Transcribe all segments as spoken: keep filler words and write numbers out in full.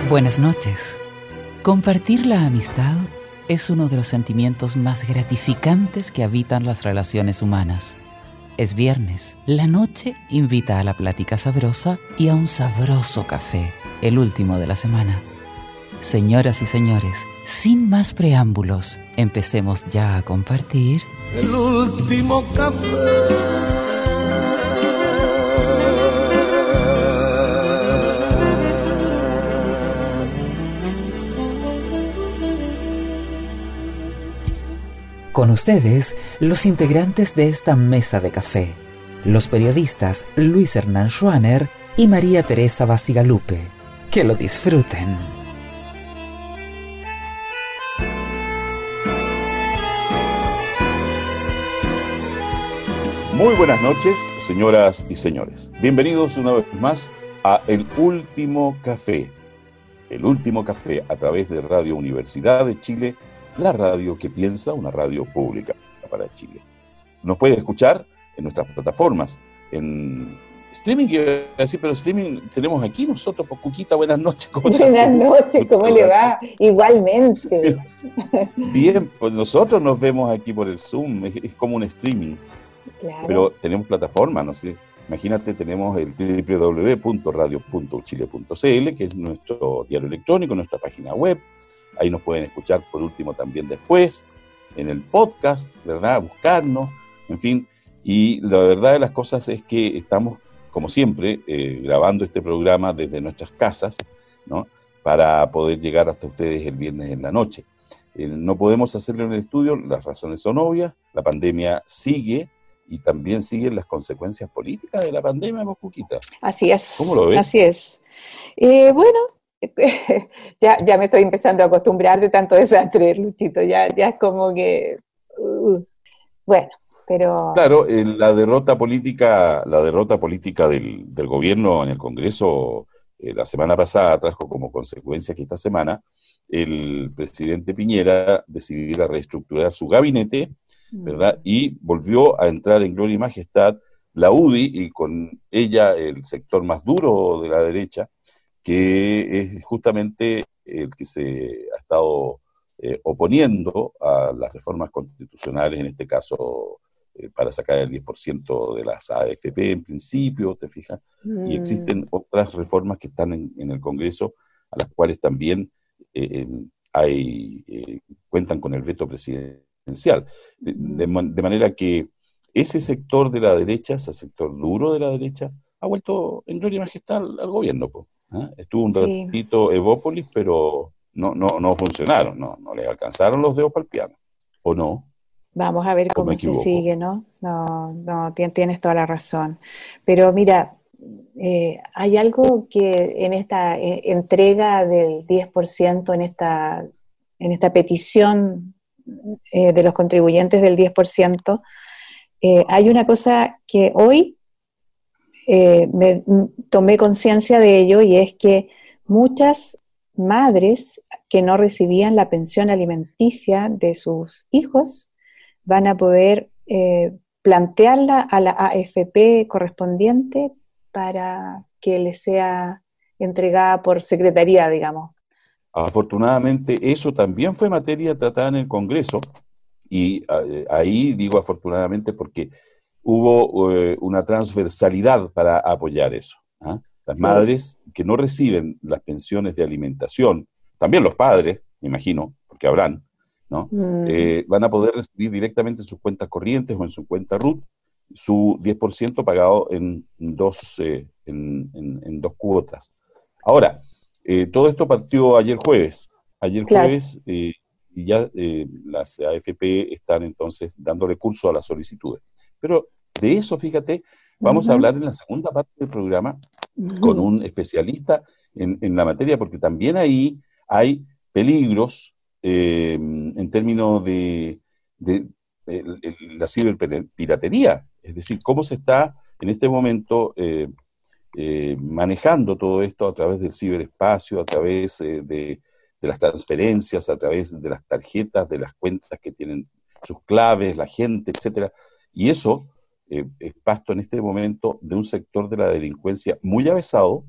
Buenas noches. Compartir la amistad es uno de los sentimientos más gratificantes que habitan las relaciones humanas. Es viernes, la noche invita a la plática sabrosa y a un sabroso café, el último de la semana. Señoras y señores, sin más preámbulos, empecemos ya a compartir el último café. Con ustedes, los integrantes de esta mesa de café, los periodistas Luis Hernán Schwaner y María Teresa Bacigalupe. Que lo disfruten. Muy buenas noches, señoras y señores. Bienvenidos una vez más a El Último Café. El Último Café a través de Radio Universidad de Chile, la radio que piensa, una radio pública para Chile. Nos puede escuchar en nuestras plataformas, en streaming, así, pero streaming tenemos aquí nosotros, por Cuquita, buenas noches. Buenas noches, ¿cómo le va? Igualmente. Bien, pues nosotros nos vemos aquí por el Zoom, es, es como un streaming. Claro. Pero tenemos plataforma, no sé. Imagínate, tenemos el doble u doble u doble u punto radio punto chile punto c l, que es nuestro diario electrónico, nuestra página web. Ahí nos pueden escuchar por último también después, en el podcast, ¿verdad? Buscarnos, en fin. Y la verdad de las cosas es que estamos, como siempre, eh, grabando este programa desde nuestras casas, ¿no? Para poder llegar hasta ustedes el viernes en la noche. Eh, no podemos hacerlo en el estudio, las razones son obvias, la pandemia sigue y también siguen las consecuencias políticas de la pandemia, Cuquita. Así es. ¿Cómo lo ves? Así es. Eh, bueno, ya, ya me estoy empezando a acostumbrar de tanto desastre, Luchito, ya, ya es como que, uh, bueno, pero... Claro, eh, la derrota política, la derrota política del, del gobierno en el Congreso eh, la semana pasada trajo como consecuencia que esta semana el presidente Piñera decidiera reestructurar su gabinete, ¿verdad? Y volvió a entrar en gloria y majestad la U D I y con ella el sector más duro de la derecha, que es justamente el que se ha estado eh, oponiendo a las reformas constitucionales, en este caso eh, para sacar el diez por ciento de las A F P en principio, ¿te fijas? Mm. Y existen otras reformas que están en, en el Congreso, a las cuales también eh, hay, eh, cuentan con el veto presidencial. De, de, de manera que ese sector de la derecha, ese sector duro de la derecha, ha vuelto en gloria y majestad al, al gobierno, pues. ¿Ah? Estuvo un sí. ratito Evópolis, pero no, no, no funcionaron, no, no les alcanzaron los dedos para el piano, ¿o no? Vamos a ver cómo se sigue, ¿no? No, no, tienes toda la razón. Pero mira, eh, hay algo que en esta eh, entrega del diez por ciento, en esta, en esta petición eh, de los contribuyentes del diez por ciento, eh, hay una cosa que hoy Eh, me tomé conciencia de ello, y es que muchas madres que no recibían la pensión alimenticia de sus hijos van a poder eh, plantearla a la A F P correspondiente para que les sea entregada por secretaría, digamos. Afortunadamente eso también fue materia tratada en el Congreso, y eh, ahí digo afortunadamente porque hubo eh, una transversalidad para apoyar eso. ¿eh? Las sí. madres que no reciben las pensiones de alimentación, también los padres, me imagino, porque habrán, ¿no? Mm. Eh, van a poder recibir directamente en sus cuentas corrientes o en su cuenta R U T su diez por ciento pagado en dos, eh, en, en, en dos cuotas. Ahora, eh, todo esto partió ayer jueves. Ayer claro. jueves eh, y ya eh, las A F P están entonces dándole curso a las solicitudes. Pero de eso, fíjate, vamos uh-huh. a hablar en la segunda parte del programa uh-huh. con un especialista en, en la materia, porque también ahí hay peligros eh, en términos de, de, de, de la ciberpiratería, es decir, cómo se está en este momento eh, eh, manejando todo esto a través del ciberespacio, a través eh, de, de las transferencias, a través de las tarjetas, de las cuentas que tienen sus claves, la gente, etcétera. Y eso eh, es pasto en este momento de un sector de la delincuencia muy avesado,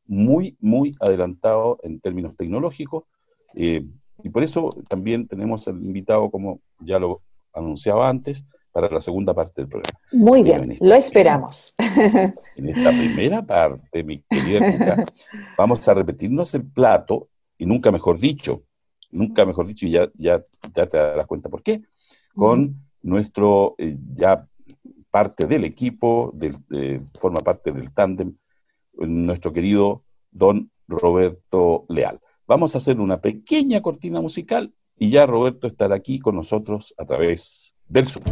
muy, muy adelantado en términos tecnológicos, eh, y por eso también tenemos el invitado, como ya lo anunciaba antes, para la segunda parte del programa. Muy Pero bien, lo esperamos. Primera, en esta primera parte, mi querida Cuca, vamos a repetirnos el plato, y nunca mejor dicho, nunca mejor dicho, y ya, ya, ya te darás cuenta por qué, con uh-huh. nuestro, eh, ya parte del equipo, del, eh, forma parte del tándem, nuestro querido don Roberto Leal. Vamos a hacer una pequeña cortina musical y ya Roberto estará aquí con nosotros a través del Zoom.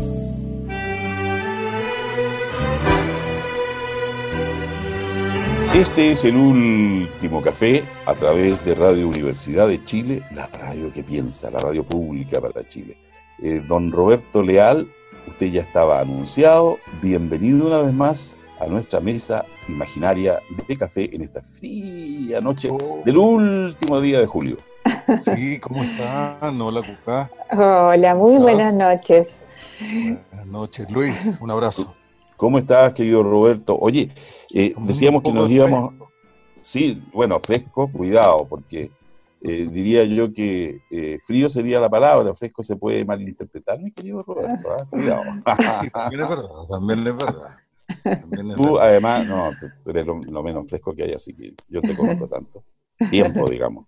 Este es el último café a través de Radio Universidad de Chile, la radio que piensa, la radio pública para Chile. Eh, don Roberto Leal, usted ya estaba anunciado. Bienvenido una vez más a nuestra mesa imaginaria de café en esta fría noche oh. del último día de julio. Sí, ¿cómo están? Hola, Cuca. Hola, muy buenas noches. Buenas noches, Luis, un abrazo. ¿Cómo estás, querido Roberto? Oye, eh, decíamos que nos íbamos... Fresco. Sí, bueno, fresco, cuidado, porque eh, diría yo que eh, frío sería la palabra, fresco se puede malinterpretar, mi querido Roberto, ¿eh? Cuidado. Sí, también es verdad, también es verdad. También es tú, verdad. además, no, tú eres lo, lo menos fresco que hay, así que yo te conozco tanto. Tiempo, digamos.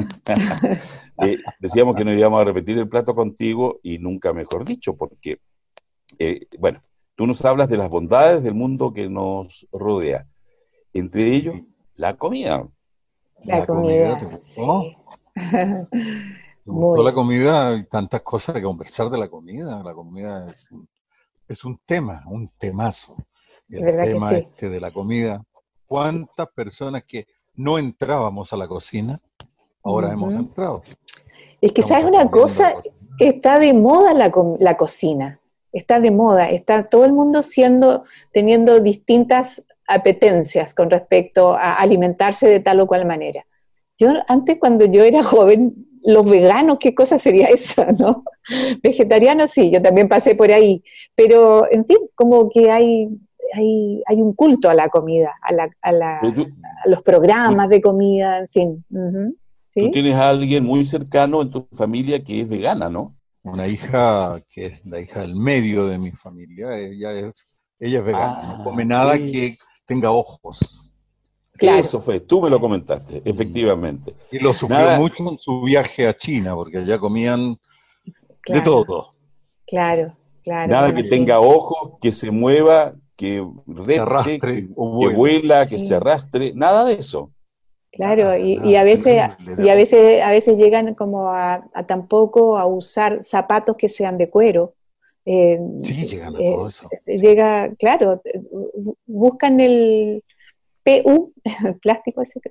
eh, decíamos que nos íbamos a repetir el plato contigo y nunca mejor dicho, porque, eh, bueno, tú nos hablas de las bondades del mundo que nos rodea. Entre ellos, la comida. La, la comida, comida, ¿te gustó? Sí. ¿Te gustó Muy. la comida? Hay tantas cosas que conversar de la comida. La comida es un, es un tema, un temazo. El tema sí. este de la comida. ¿Cuántas personas que no entrábamos a la cocina, ahora uh-huh. hemos entrado? Es que, ¿sabes una cosa? Está de moda la, la cocina. Está de moda, está todo el mundo siendo, teniendo distintas apetencias con respecto a alimentarse de tal o cual manera. Yo antes, cuando yo era joven, los veganos, ¿qué cosa sería eso, no? Vegetarianos sí, yo también pasé por ahí, pero en fin, como que hay, hay, hay un culto a la comida, a, la, a, la, a los programas de comida, en fin. Uh-huh. ¿Sí? Tú tienes a alguien muy cercano en tu familia que es vegana, ¿no? Una hija que es la hija del medio de mi familia, ella es, ella es vegana, ah, no come nada sí. que tenga ojos. Claro. Eso fue, tú me lo comentaste, efectivamente. Y lo sufrió nada. mucho en su viaje a China, porque allá comían claro. de todo. Claro, claro. Nada que tenga ojos, que se mueva, que repte, se arrastre, que, que vuela, que sí. se arrastre, nada de eso. Claro, ah, y, y a veces y a veces a veces llegan como a, a tampoco a usar zapatos que sean de cuero. Eh, sí, llegan a eh, todo eso. Llega, claro, buscan el P U, el plástico ese,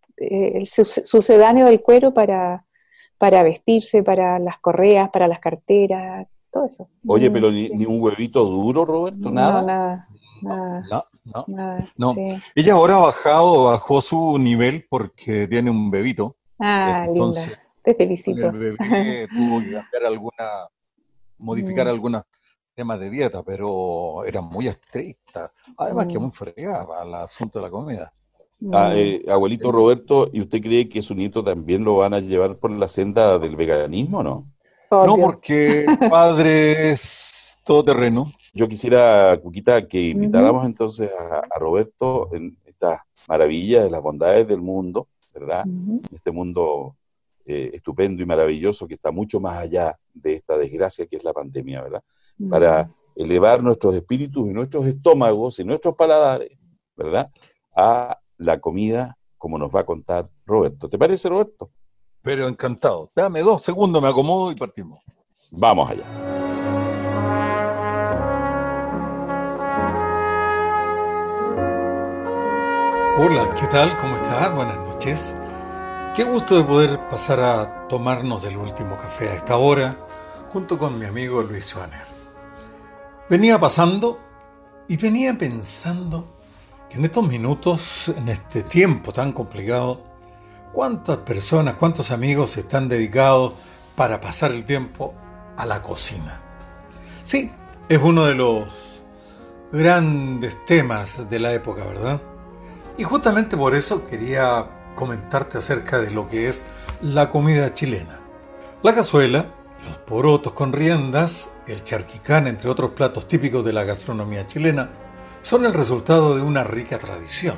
el sucedáneo del cuero para, para vestirse, para las correas, para las carteras, todo eso. Oye, pero ni, ni un huevito duro, Roberto, nada. No, nada. Nada, no, no, nada, no. Sí. Ella ahora ha bajado, bajó su nivel porque tiene un bebito. Ah, Entonces, linda, te felicito. El bebé tuvo que cambiar alguna, modificar mm. algunos temas de dieta, pero era muy estricta. Además mm. que muy fregada al asunto de la comida. Ah, eh, abuelito Roberto, ¿y usted cree que su nieto también lo van a llevar por la senda del veganismo, no? Obvio. No, porque el padre es todoterreno. Yo quisiera, Cuquita, que invitáramos uh-huh. entonces a, a Roberto en esta maravilla de las bondades del mundo, ¿verdad? Uh-huh. Este mundo eh, estupendo y maravilloso que está mucho más allá de esta desgracia que es la pandemia, ¿verdad? Uh-huh. Para elevar nuestros espíritus y nuestros estómagos y nuestros paladares, ¿verdad? A la comida, como nos va a contar Roberto. ¿Te parece, Roberto? Pero encantado. Dame dos segundos, me acomodo y partimos. Vamos allá. Hola, ¿qué tal? ¿Cómo estás? Buenas noches. Qué gusto de poder pasar a tomarnos el último café a esta hora, junto con mi amigo Luis Schwaner. Venía pasando y venía pensando que en estos minutos, en este tiempo tan complicado, cuántas personas, cuántos amigos están dedicados para pasar el tiempo a la cocina. Sí, es uno de los grandes temas de la época, ¿verdad? Y justamente por eso quería comentarte acerca de lo que es la comida chilena. La cazuela, los porotos con riendas, el charquicán, entre otros platos típicos de la gastronomía chilena, son el resultado de una rica tradición.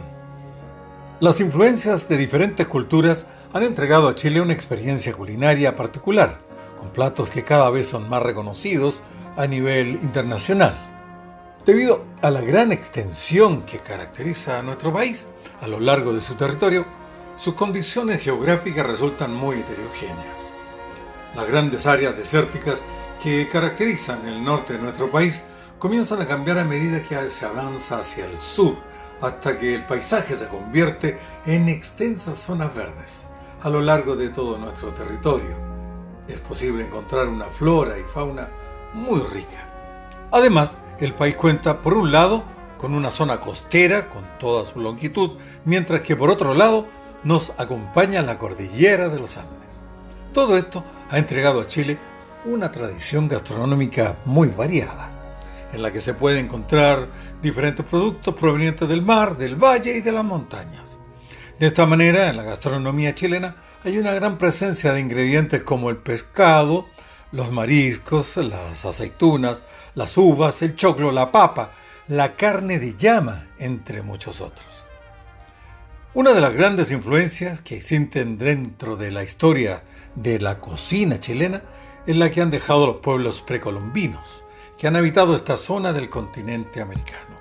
Las influencias de diferentes culturas han entregado a Chile una experiencia culinaria particular, con platos que cada vez son más reconocidos a nivel internacional. Debido a la gran extensión que caracteriza a nuestro país a lo largo de su territorio, sus condiciones geográficas resultan muy heterogéneas. Las grandes áreas desérticas que caracterizan el norte de nuestro país comienzan a cambiar a medida que se avanza hacia el sur, hasta que el paisaje se convierte en extensas zonas verdes a lo largo de todo nuestro territorio. Es posible encontrar una flora y fauna muy rica. Además, el país cuenta, por un lado, con una zona costera con toda su longitud, mientras que por otro lado nos acompaña la cordillera de los Andes. Todo esto ha entregado a Chile una tradición gastronómica muy variada, en la que se puede encontrar diferentes productos provenientes del mar, del valle y de las montañas. De esta manera, en la gastronomía chilena hay una gran presencia de ingredientes como el pescado, los mariscos, las aceitunas, las uvas, el choclo, la papa, la carne de llama, entre muchos otros. Una de las grandes influencias que existen dentro de la historia de la cocina chilena es la que han dejado los pueblos precolombinos, que han habitado esta zona del continente americano.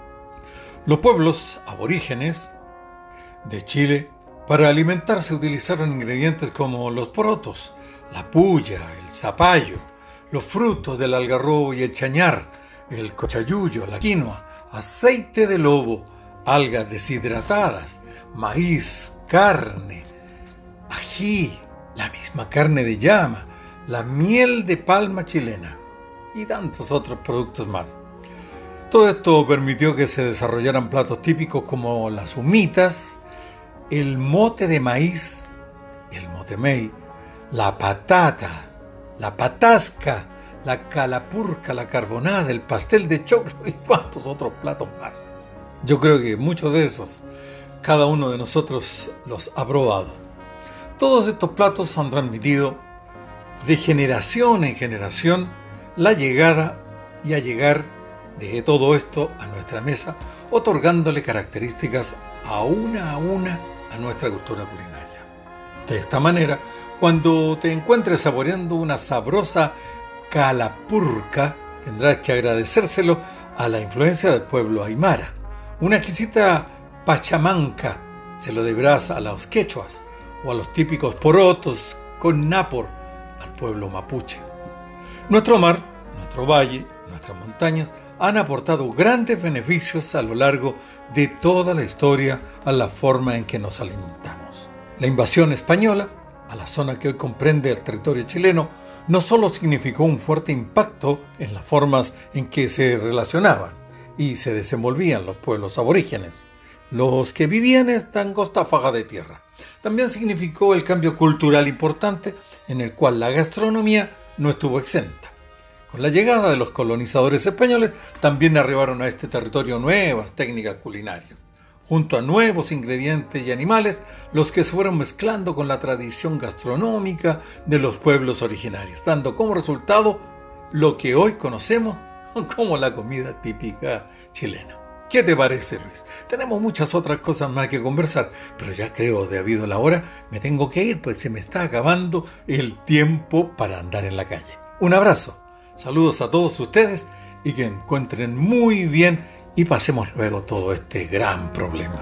Los pueblos aborígenes de Chile, para alimentarse utilizaron ingredientes como los porotos, la puya, el zapallo, los frutos del algarrobo y el chañar, el cochayuyo, la quinoa, aceite de lobo, algas deshidratadas, maíz, carne, ají, la misma carne de llama, la miel de palma chilena y tantos otros productos más. Todo esto permitió que se desarrollaran platos típicos como las humitas, el mote de maíz, el motemey, la patata, la patasca, la calapurca, la carbonada, el pastel de choclo y cuantos otros platos más. Yo creo que muchos de esos, cada uno de nosotros los ha probado. Todos estos platos han transmitido de generación en generación la llegada y a llegar de todo esto a nuestra mesa, otorgándole características a una a una a nuestra cultura culinaria. De esta manera, cuando te encuentres saboreando una sabrosa calapurca, tendrás que agradecérselo a la influencia del pueblo aymara. Una exquisita pachamanca se lo deberás a los quechuas, o a los típicos porotos con napor al pueblo mapuche. Nuestro mar, nuestro valle, nuestras montañas han aportado grandes beneficios a lo largo de toda la historia a la forma en que nos alimentamos. La invasión española a la zona que hoy comprende el territorio chileno no solo significó un fuerte impacto en las formas en que se relacionaban y se desenvolvían los pueblos aborígenes, los que vivían en esta angosta faja de tierra. También significó el cambio cultural importante en el cual la gastronomía no estuvo exenta. Con la llegada de los colonizadores españoles también arribaron a este territorio nuevas técnicas culinarias, junto a nuevos ingredientes y animales, los que se fueron mezclando con la tradición gastronómica de los pueblos originarios, dando como resultado lo que hoy conocemos como la comida típica chilena. ¿Qué te parece, Luis? Tenemos muchas otras cosas más que conversar, pero ya creo, debido a la hora, me tengo que ir, pues se me está acabando el tiempo para andar en la calle. Un abrazo, saludos a todos ustedes y que encuentren muy bien y pasemos luego todo este gran problema.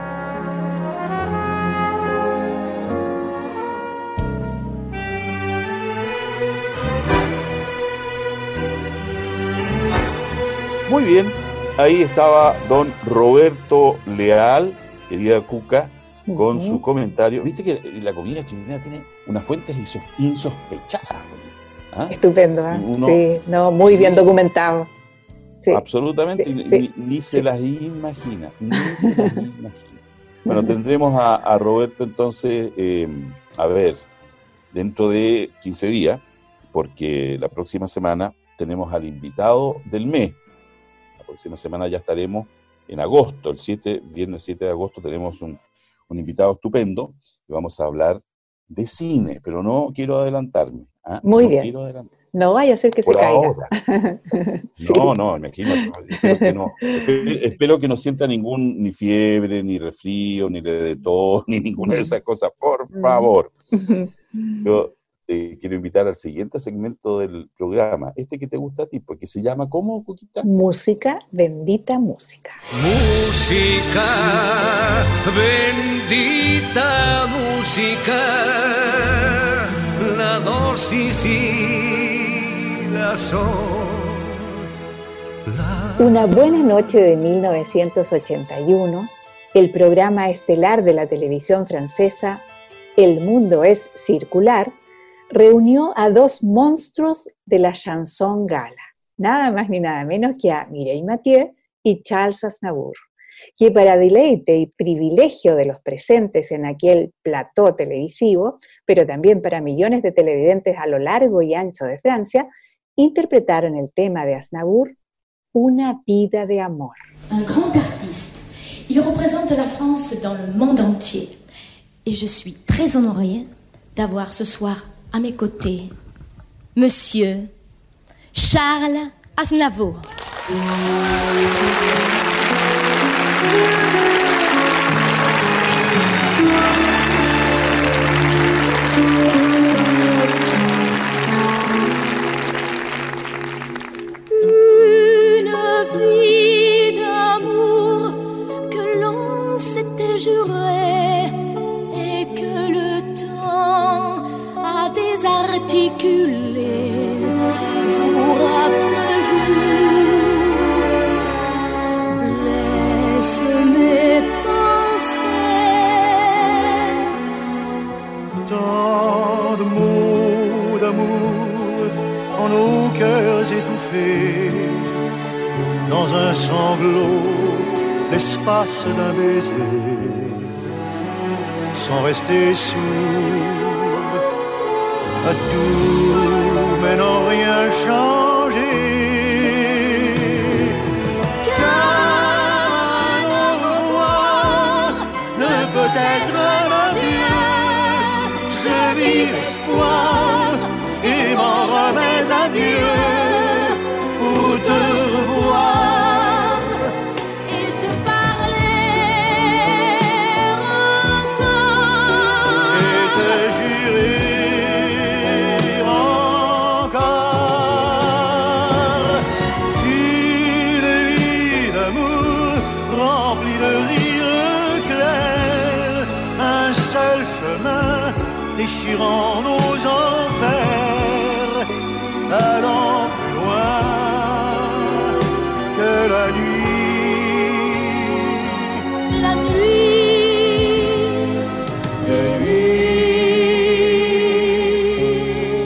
Muy bien, ahí estaba don Roberto Leal, querida Cuca, con uh-huh. su comentario. Viste que la comida chilena tiene unas fuentes insospechadas. ¿Ah? Estupendo, ¿eh? Uno, sí, no, muy bien documentado. Sí. Absolutamente, sí, sí, ni, ni sí. se las imagina, ni se las imagina. Bueno, tendremos a, a Roberto entonces, eh, a ver, dentro de quince días, porque la próxima semana tenemos al invitado del mes. La próxima semana ya estaremos en agosto, el siete, viernes siete de agosto, tenemos un, un invitado estupendo y vamos a hablar de cine, pero no quiero adelantarme. ¿eh? Muy no bien. Quiero adelantarme. No vaya a ser que Por se caiga. ahora. Sí. No, no, imagínate. Espero que no, espero, espero que no sienta ningún, ni fiebre, ni resfrío, ni de tos, ni ninguna de esas cosas, por favor. Yo te quiero invitar al siguiente segmento del programa, este que te gusta a ti, porque se llama, ¿cómo, Cuquita? Música, bendita música. Música, bendita música, la dosis y la sol. La... Una buena noche de mil novecientos ochenta y uno, el programa estelar de la televisión francesa, El mundo es circular, reunió a dos monstruos de la chanson gala, nada más ni nada menos que a Mireille Mathieu y Charles Aznavour, que para deleite y privilegio de los presentes en aquel plató televisivo, pero también para millones de televidentes a lo largo y ancho de Francia, interpretaron el tema de Aznavour, Una vida de amor. Un grand artiste, il représente la France dans le monde entier, et je suis très honorée d'avoir ce soir à mes côtés, Monsieur Charles Aznavour. Une vie d'amour que l'on s'était juré et que le temps a désarticulé jour après jour. Laisse mes pensées. Tant de mots d'amour en nos cœurs étouffés, dans un sanglot, l'espace d'un baiser, sans rester sourd à tout, mais n'ont rien changé. Car au revoir ne peut être un adieu. Je vis l'espoir et m'en remets à Dieu pour te revoir Et te parler encore et te jurer encore une vie d'amour remplie de rires clairs, un seul chemin déchirant nos enfers, allant plus loin que la nuit, la nuit. des nuits.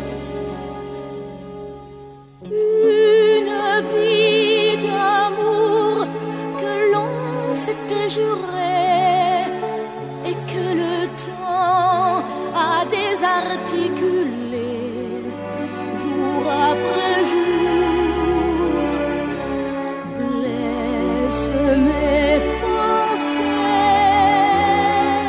Une vie d'amour que l'on s'était juré et que le temps a désarticulé jour après jour. Blesse mes pensées.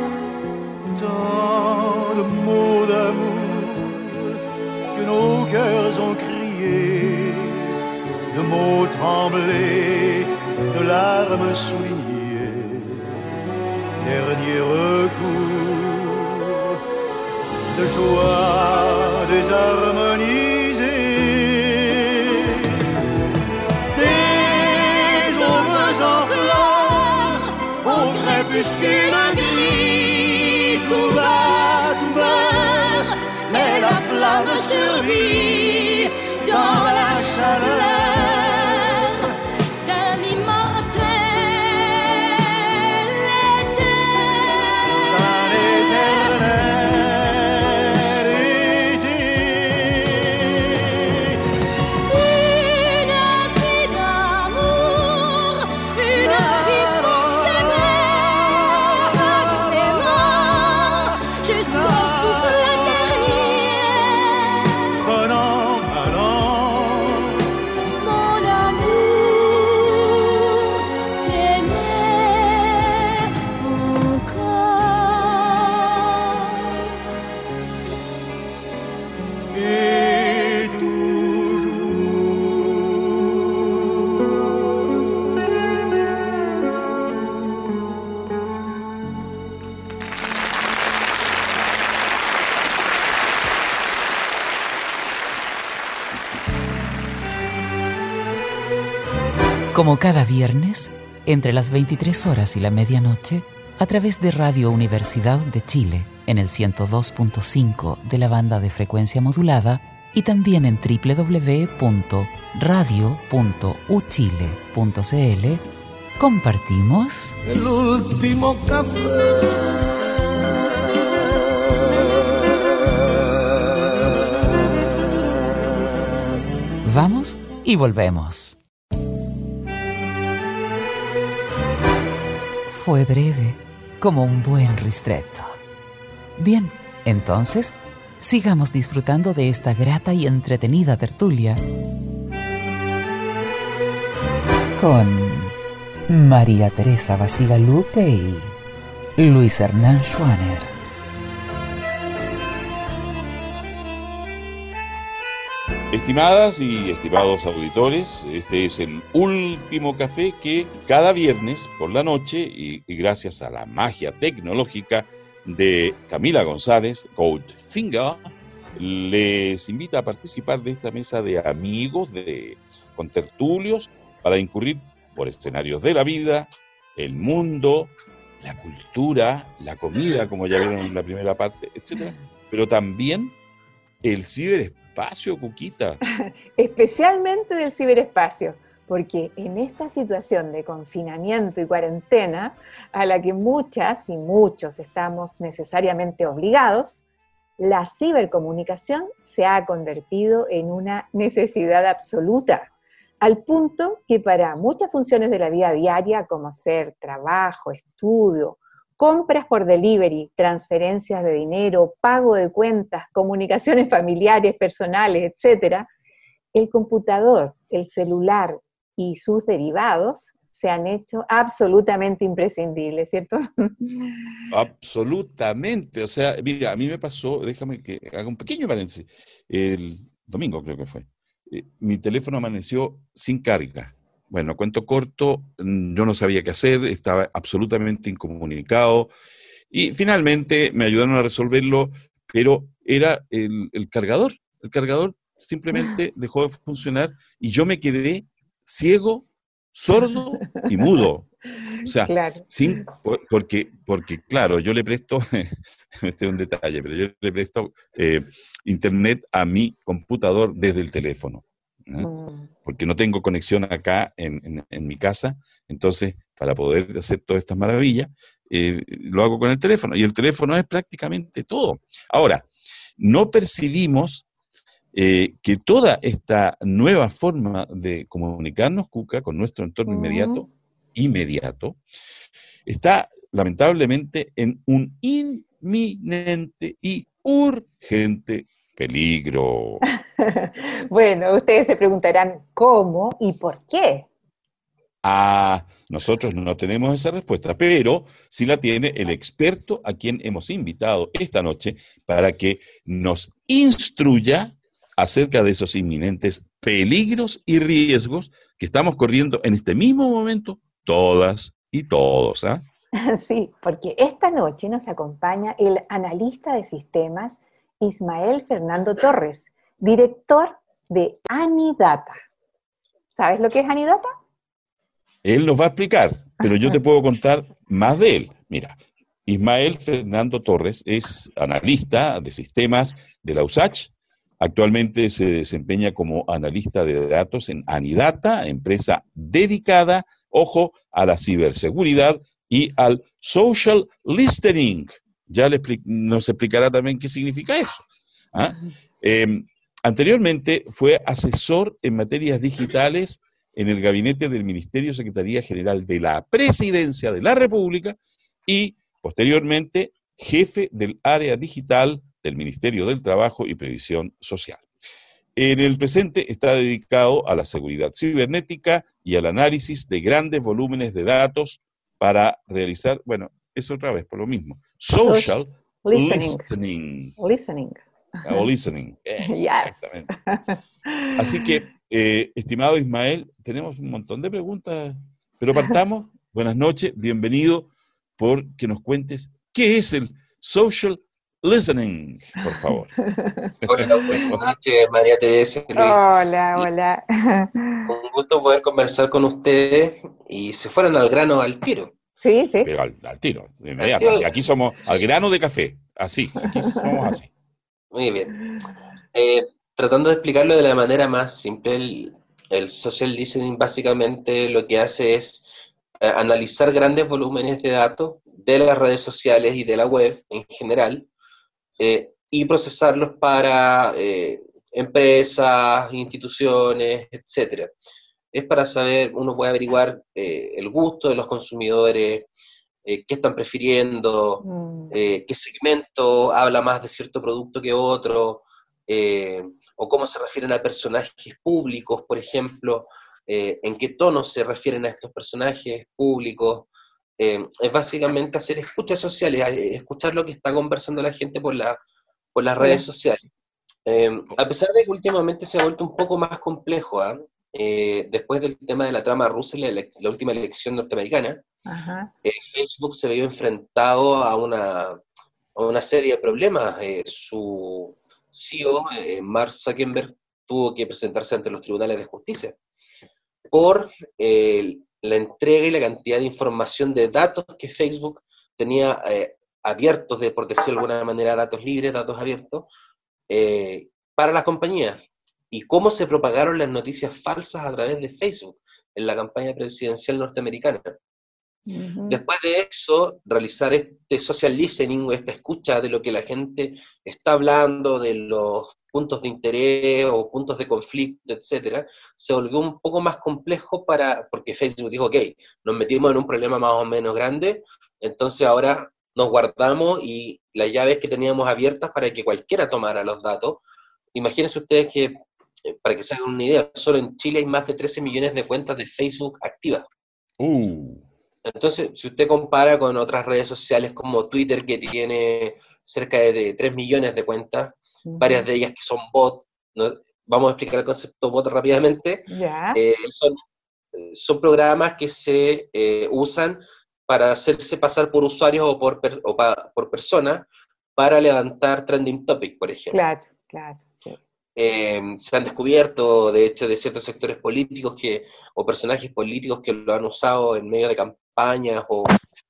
Tant de mots d'amour que nos cœurs ont criés, de mots tremblés, de larmes soulignées, dernier recours, de joie désharmonisée, des aubes en fleurs, au crépuscule gris, tout va, tout meurt, mais la flamme survit dans la chaleur D'un immortel éternel. d'un éternel été. Une vie d'amour, une vie pour s'aimer vaguement jusqu'au souffle dernier. Bon an, mal an, Como cada viernes, entre las veintitrés horas y la medianoche, a través de Radio Universidad de Chile, en el ciento dos punto cinco de la banda de frecuencia modulada, y también en doble u doble u doble u punto radio punto u chile punto c l, compartimos el último café. Vamos y volvemos. Fue breve, como un buen ristretto. Bien, entonces, sigamos disfrutando de esta grata y entretenida tertulia con María Teresa Basigalupe y Luis Hernán Schwaner. Estimadas y estimados auditores, este es el último café que cada viernes por la noche, y, y gracias a la magia tecnológica de Camila González, Goldfinger, les invita a participar de esta mesa de amigos, de contertulios, para incurrir por escenarios de la vida, el mundo, la cultura, la comida, como ya vieron en la primera parte, etcétera, pero también el ciberespacio. Espacio, Cuquita. Especialmente del ciberespacio, porque en esta situación de confinamiento y cuarentena, a la que muchas y muchos estamos necesariamente obligados, la cibercomunicación se ha convertido en una necesidad absoluta, al punto que para muchas funciones de la vida diaria, como ser trabajo, estudio, compras por delivery, transferencias de dinero, pago de cuentas, comunicaciones familiares, personales, etcétera, el computador, el celular y sus derivados se han hecho absolutamente imprescindibles, ¿cierto? Absolutamente. O sea, mira, a mí me pasó, déjame que haga un pequeño paréntesis, el domingo creo que fue, eh, mi teléfono amaneció sin carga. Bueno, cuento corto, yo no sabía qué hacer, estaba absolutamente incomunicado y finalmente me ayudaron a resolverlo, pero era el, el cargador. El cargador simplemente dejó de funcionar y yo me quedé ciego, sordo y mudo. O sea, claro. sin, porque, porque, claro, yo le presto, este es un detalle, pero yo le presto eh, internet a mi computador desde el teléfono. ¿Eh? Porque no tengo conexión acá en, en, en mi casa, entonces para poder hacer todas estas maravillas, eh, lo hago con el teléfono, y el teléfono es prácticamente todo. Ahora, no percibimos eh, que toda esta nueva forma de comunicarnos, Cuca, con nuestro entorno uh-huh. inmediato, inmediato, está lamentablemente en un inminente y urgente peligro. Bueno, ustedes se preguntarán cómo y por qué. Ah, nosotros no tenemos esa respuesta, pero sí la tiene el experto a quien hemos invitado esta noche para que nos instruya acerca de esos inminentes peligros y riesgos que estamos corriendo en este mismo momento todas y todos, ¿ah? Sí, porque esta noche nos acompaña el analista de sistemas Ismael Fernando Torres, director de Anidata. ¿Sabes lo que es Anidata? Él nos va a explicar, pero yo te puedo contar más de él. Mira, Ismael Fernando Torres es analista de sistemas de la U S A C H. Actualmente se desempeña como analista de datos en Anidata, empresa dedicada, ojo, a la ciberseguridad y al social listening. Ya le expli- nos explicará también qué significa eso. ¿Ah? Eh, anteriormente fue asesor en materias digitales en el gabinete del Ministerio Secretaría General de la Presidencia de la República y posteriormente jefe del área digital del Ministerio del Trabajo y Previsión Social. En el presente está dedicado a la seguridad cibernética y al análisis de grandes volúmenes de datos para realizar, bueno, es otra vez por lo mismo, social listening. Listening. Listening. O listening. Yes, Yes. Exactamente. Así que, eh, estimado Ismael, tenemos un montón de preguntas, pero partamos. Buenas noches, bienvenido, por que nos cuentes qué es el social listening, por favor. Hola, buenas noches, María Teresa. Luis. Hola, hola. Un gusto poder conversar con ustedes y se fueron al grano al tiro. Sí, sí. Pero al, al tiro, de inmediato. Así, aquí somos al grano de café, así, aquí somos así. Muy bien. Eh, tratando de explicarlo de la manera más simple, el, el social listening básicamente lo que hace es eh, analizar grandes volúmenes de datos de las redes sociales y de la web en general, eh, y procesarlos para eh, empresas, instituciones, etcétera. Es para saber, uno puede averiguar eh, el gusto de los consumidores, eh, qué están prefiriendo, Mm. eh, qué segmento habla más de cierto producto que otro, eh, o cómo se refieren a personajes públicos, por ejemplo, eh, en qué tono se refieren a estos personajes públicos. Eh, es básicamente hacer escuchas sociales, eh, escuchar lo que está conversando la gente por, la, por las Hola. redes sociales. Eh, a pesar de que últimamente se ha vuelto un poco más complejo, ¿ah? Eh, después del tema de la trama rusa y la, elec- la última elección norteamericana, Ajá. eh, Facebook se vio enfrentado a una, a una serie de problemas. Eh, su C E O, eh, Mark Zuckerberg, tuvo que presentarse ante los tribunales de justicia por eh, la entrega y la cantidad de información de datos que Facebook tenía eh, abiertos, de, por decirlo de alguna manera, datos libres, datos abiertos, eh, para las compañías, y cómo se propagaron las noticias falsas a través de Facebook en la campaña presidencial norteamericana. Ujú. Después de eso, realizar este social listening, o esta escucha de lo que la gente está hablando, de los puntos de interés o puntos de conflicto, etcétera, se volvió un poco más complejo para, porque Facebook dijo, ok, nos metimos en un problema más o menos grande, entonces ahora nos guardamos y las llaves que teníamos abiertas para que cualquiera tomara los datos. Imagínense ustedes que, eh, para que se hagan una idea, solo en Chile hay más de trece millones de cuentas de Facebook activas. Uh, Entonces, si usted compara con otras redes sociales como Twitter, que tiene cerca de, de tres millones de cuentas, Ujú. varias de ellas que son bots, ¿no? Vamos a explicar el concepto bot rápidamente. Ya. Eh, son, son programas que se eh, usan para hacerse pasar por usuarios o por, per, o pa, por personas para levantar trending topic, por ejemplo. Claro, claro. Sí. Eh, se han descubierto, de hecho, de ciertos sectores políticos que, o personajes políticos que lo han usado en medio de campañas, o